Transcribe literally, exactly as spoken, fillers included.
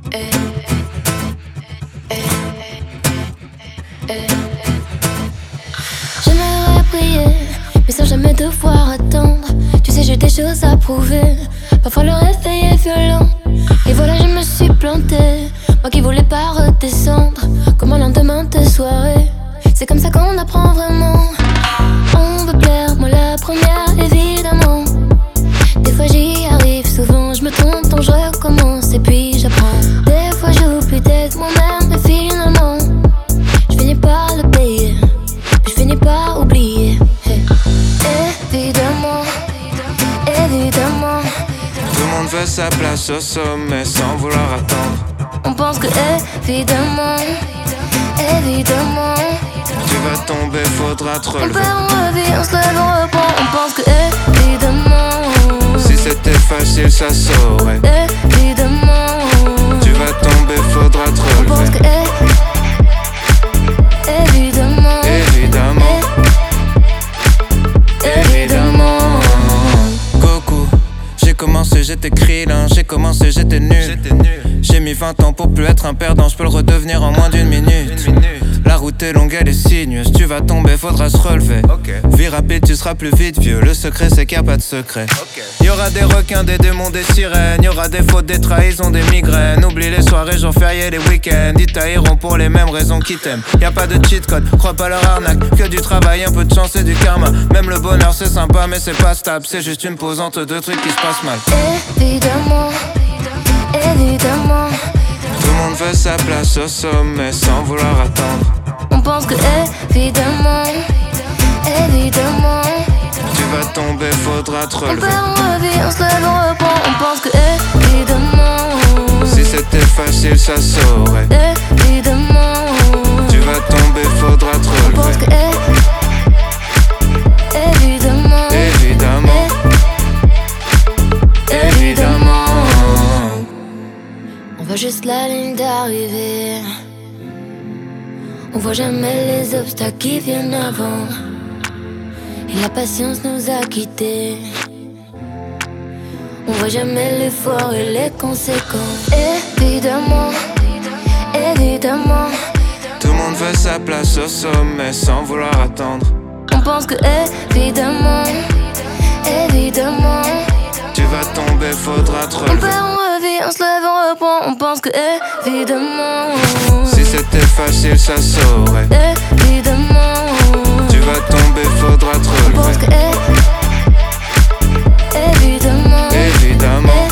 J'aimerais prier, mais sans jamais devoir attendre. Tu sais, j'ai des choses à prouver. Parfois le réveil est violent. Et voilà, je me suis plantée. Moi qui voulais pas redescendre, comme un lendemain de soirée. C'est comme ça qu'on apprend vraiment. On veut plaire, moi la première, évidemment. Des fois j'y arrive, souvent je me trompe, donc je recommence et puis j'apprends. Des fois j'oublie d'être moi-même et finalement je finis par le payer, puis je finis par oublier. Hey. Évidemment, évidemment, tout le monde veut sa place au sommet sans vouloir attendre. on pense que évidemment, évidemment, tu vas tomber, faudra te on relever. perd, on revit, on se lève, on reprend. On pense que évidemment, si c'était facile ça saurait. Évidemment, tu vas tomber, faudra te on pense que relever. é- évidemment, Évidemment, évidemment. Goku, j'ai commencé, j'étais krillin, j'ai commencé, j'étais nul. J'ai mis vingt ans pour plus être un perdant, je peux le redevenir en moins d'une minute. La route est longue, elle est sinueuse, tu vas tomber, faudra se relever. Vie rapide, tu seras plus vite vieux, le secret c'est qu'il n'y a pas de secret. Y'aura des requins, des démons, des sirènes, y'aura des fautes, des trahisons, des migraines. Oublie les soirées, jours fériés, les week-ends, ils tailleront pour les mêmes raisons qu'ils t'aiment. Y'a pas de cheat code, crois pas leur arnaque, que du travail, un peu de chance et du karma. Même le bonheur c'est sympa mais c'est pas stable, c'est juste une pause entre deux trucs qui se passent mal. évidemment, évidemment, Tout le monde veut sa place au sommet sans vouloir attendre. on pense que évidemment, évidemment, tu vas tomber, faudra te on relever. perd, on revit, on se lève, on reprend. On pense que évidemment, si c'était facile ça saurait. Évidemment, tu vas tomber, faudra te on pense que relever. é- évidemment, Évidemment, évidemment. on voit juste la ligne d'arrivée. On voit jamais les obstacles qui viennent avant. Et la patience nous a quittés. On voit jamais l'effort et les conséquences. Évidemment, évidemment, Tout le monde veut sa place au sommet sans vouloir attendre. on pense que évidemment, évidemment, tu vas tomber, faudra te on relever. perd, on revit, on se lève, on reprend. On pense que évidemment, Si c'était facile ça saurait. évidemment, tu vas tomber, faudra te on pense que relever. é- évidemment, Évidemment,